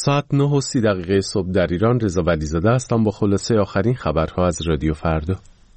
ساعت 9:30 صبح در ایران. رضا ولیزاده هستم با خلاصه آخرین خبرها از رادیو فردا.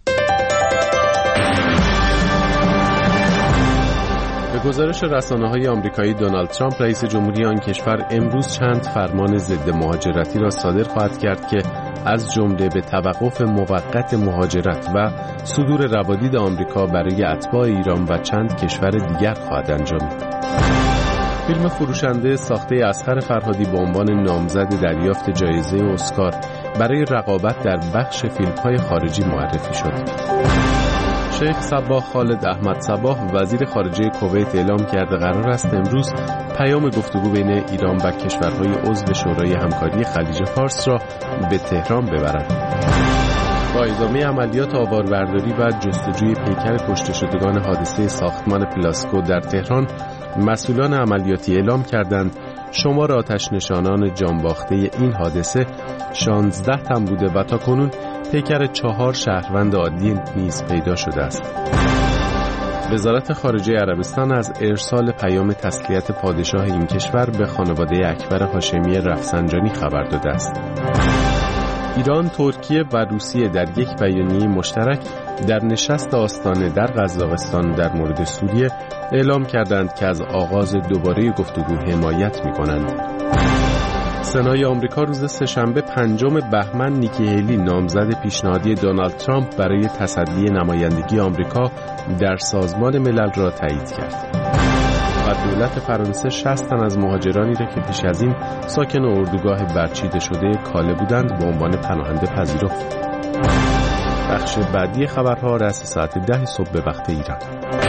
به گزارش رسانه‌های آمریکایی، دونالد ترامپ رئیس جمهوری آن کشور امروز چند فرمان ضد مهاجرتی را صادر خواهد کرد که از جمله به توقف موقت مهاجرت و صدور روادید آمریکا برای اتباع ایران و چند کشور دیگر خواهد انجامید. فیلم فروشنده ساخته اصغر فرهادی به عنوان نامزد دریافت جایزه اسکار برای رقابت در بخش فیلم‌های خارجی معرفی شد. شیخ صباح خالد احمد صباح وزیر خارجه کویت اعلام کرده قرار است امروز پیام گفتگو بین ایران و کشورهای عضو شورای همکاری خلیج فارس را به تهران ببرند. با ادامه عملیات آواربرداری و جستجوی پیکر کشته شدگان حادثه ساختمان پلاسکو در تهران، مسئولان عملیاتی اعلام کردند شمار آتش نشانان جانباخته این حادثه 16 تن بوده و تاکنون پیکر 4 شهروند عادی نیز پیدا شده است. وزارت خارجه عربستان از ارسال پیام تسلیت پادشاه این کشور به خانواده اکبر هاشمی رفسنجانی خبر داده است. ایران، ترکیه و روسیه در یک بیانیه مشترک در نشست آستانه در قزاقستان در مورد سوریه اعلام کردند که از آغاز دوباره گفتگو حمایت می‌کنند. سنای آمریکا روز سه‌شنبه 5 بهمن نیکی هیلی نامزد پیشنهادی دونالد ترامپ برای تصدی نمایندگی آمریکا در سازمان ملل را تایید کرد. و دولت فرانسه 60 تن از مهاجرانی را که پیش از این ساکن اردوگاه برچیده شده کاله بودند به عنوان پناهنده پذیرفت. بخش بعدی خبرها رأس ساعت 10 صبح به وقت ایران.